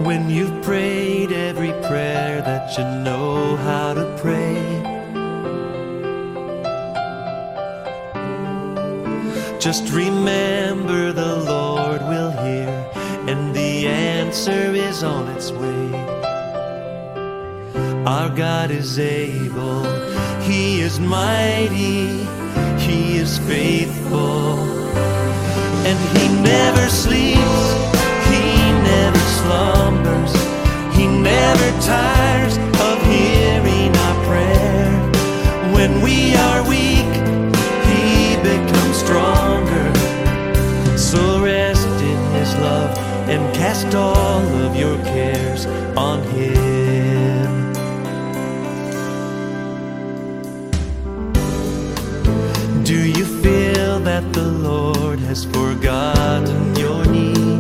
When you've prayed every prayer that you know how to pray, just remember the Lord will hear, and the answer is on its way. Our God is able, He is mighty, He is faithful, and He never sleeps, He never slumbers, He never tires of hearing our prayer. When we are weak, He becomes stronger. So rest in His love and cast all of your cares on Him. Do you feel that the Lord has forgotten your need?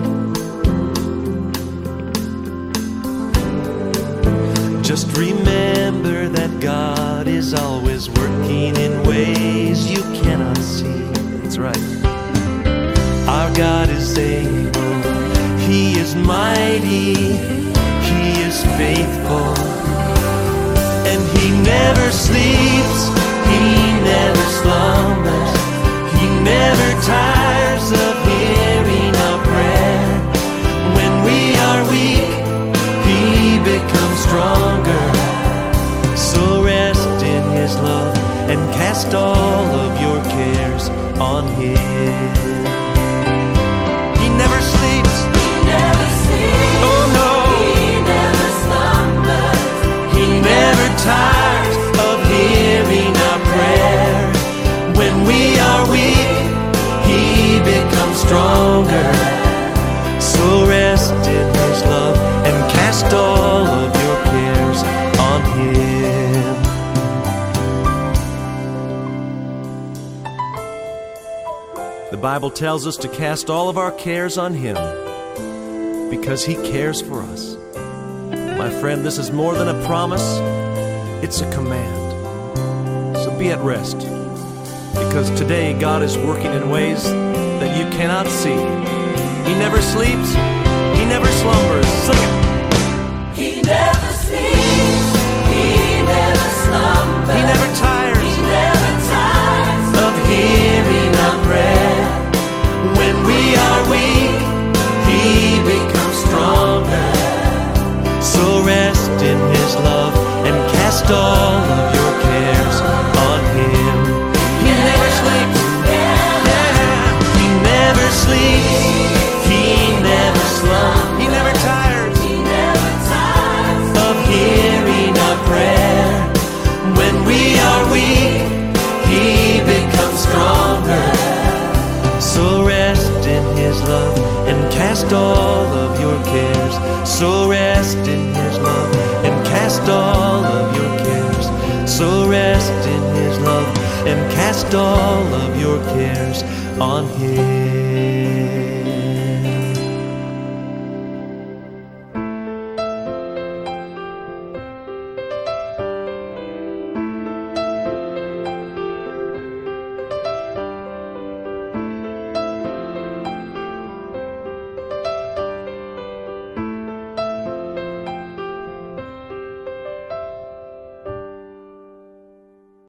Just remember that God is always working in ways you cannot see. That's right. Our God is able, He is mighty, He is faithful, and He never sleeps, He never slumbers, He never tires of hearing our prayer. When we are weak, He becomes stronger. So rest in His love and cast all of your cares on Him. He never sleeps. He never sleeps. Oh no. He never slumbers. He never tires of hearing our prayer. When we are weak, He becomes stronger. So rest in His love and cast all of your cares on Him. The Bible tells us to cast all of our cares on Him because He cares for us. My friend, this is more than a promise, it's a command. So be at rest, because today God is working in ways that you cannot see. He never sleeps, He never slumbers. Sing it. He never sleeps. He never slumbers. He never tires He never tires of hearing our prayer. When we are weak, He becomes stronger. So rest in His love and cast all of your cares on Him. He never sleeps. Yeah. He never sleeps. He never slumbers. He never tires He never tires of hearing our prayer. When we are weak, He becomes stronger. So rest in His love and cast all of your cares. So rest in His love and cast all of your cares. So rest in His love and cast all of your cares on Him.